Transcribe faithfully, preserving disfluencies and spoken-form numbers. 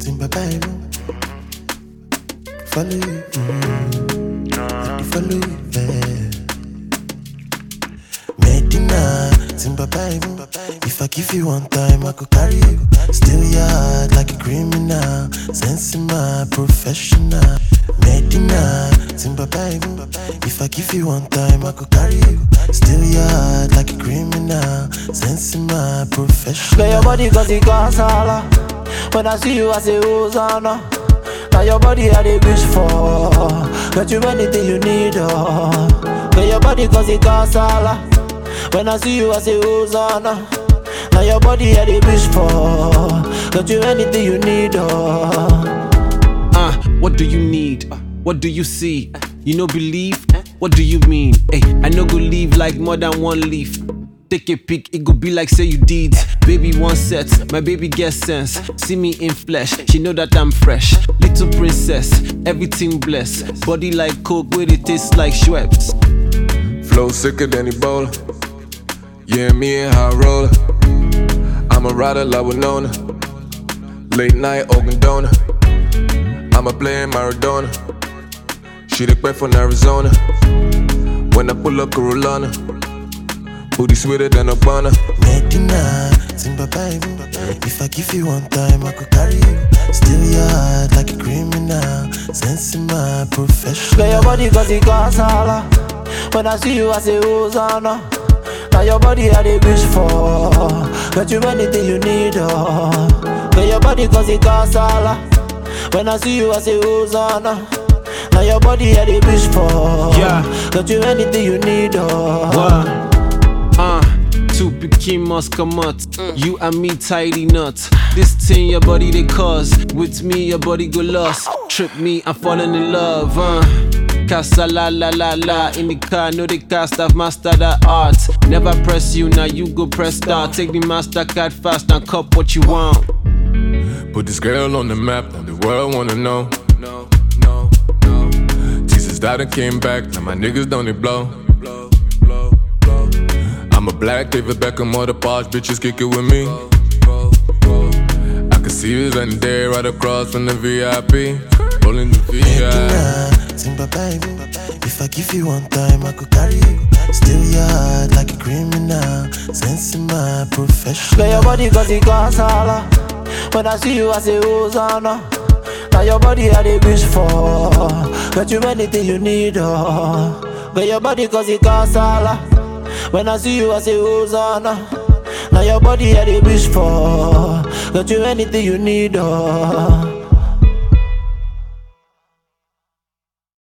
Timba Bible. Follow you, mm. I do follow you, yeah. Medina, Timba Bible. If I give you one time, I could carry you. Still yard like a criminal. Sense in my professional. Medina, Timba Bible. If I give you one time, I could carry you. Still yard like a criminal. Sense in my professional. Get your body cause it costs all. When I see you, I say Hosanna. Now your body I dey wish for. Get you anything you need, oh. Get your body cause it costs all. When I see you, I say Hosanna. Now your body I dey wish for. Get you anything you need, oh. Uh, what do you need? What do you see? You no believe? What do you mean? Hey, I no go leave like more than one leaf. Take a pic, it go be like say you did. Baby one set, my baby get sense. See me in flesh, she know that I'm fresh. Little princess, everything blessed. Body like coke, where it tastes like Schweppes. Flow sicker than Ebola. Yeah, me and how I roll. I'm a rider like Winona. Late night, Oakland donor. I'm a player Maradona. She the queen from Arizona. When I pull up Carolina, booty sweeter than a banana. Medina, Timba Bible. If I give you one time, I could carry you. Still yard like a criminal. Sense in my professional. Get your body cause it costs all. When I see you, I say Hosanna. Now your body I dey wish for. Get you anything you need, oh. Get your body cause it costs all. When I see you, I say Hosanna. Now your body I dey wish for. Yeah. Get you anything you need, oh. What? Uh, two pikin must come out. You and me tidy nuts. This thing your body they cause. With me your body go lost. Trip me, I'm falling in love. Uh. Casa la la la la. In the car, know the cast, I've mastered that art. Never press you, now you go press start. Take the MasterCard fast and cop what you want. Put this girl on the map, now the world wanna know. No, no, no. Jesus died and came back, now my niggas don't they blow. I'm a black David Beckham, all the posh bitches kick it with me. I can see you right there, right across from the V I P. Rolling the V I P. Medina, Timba Bible. If I give you one time, I could carry you. Still yard like a criminal. Sense in my professional. Get your body cause it costs all. When I see you, I say Hosanna. Now your body I dey wish for. Get you anything you need, oh. Get your body cause it costs all. When I see you, I say Hosanna. Now your body I dey wish for. Get you anything you need, oh.